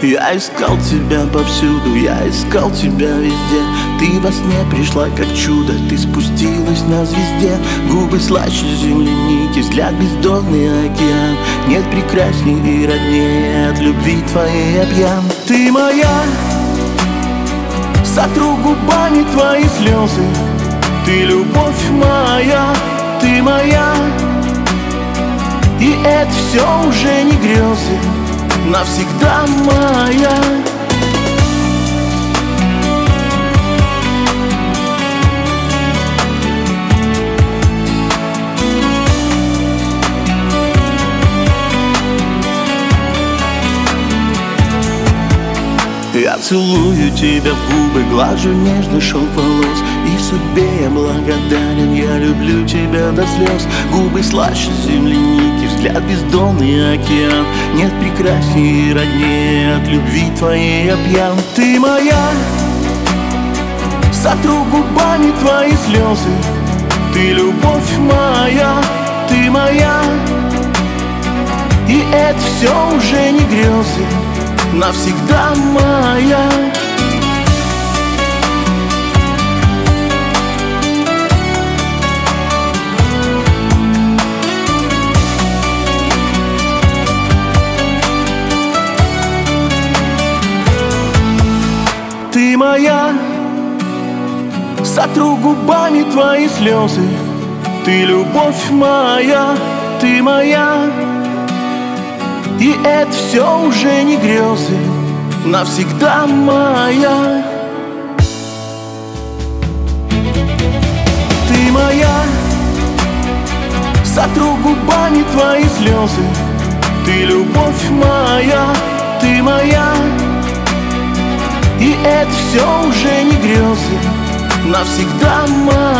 Я искал тебя повсюду, я искал тебя везде. Ты во сне пришла как чудо, ты спустилась на звезде. Губы слаще земляники, взгляд бездонный океан. Нет прекрасней и роднее, от любви твоей я пьян. Ты моя, сотру губами твои слезы. Ты любовь моя, ты моя. И это все уже не грезы, навсегда моя. Я целую тебя в губы, глажу нежно шелк волос. И судьбе я благодарен, я люблю тебя до слез. Губы слаще земляники, взгляд бездонный океан. Нет прекрасней и роднее, от любви твоей я пьян. Ты моя, сотру губами твои слезы. Ты любовь моя, ты моя. И это все уже не грезы, навсегда моя. Ты моя, сотру губами твои слезы. Ты любовь моя, ты моя. И это все уже не грезы, навсегда моя. Ты моя, сотру губами твои слезы. Ты любовь моя, ты моя. И это все уже не грезы, навсегда моя.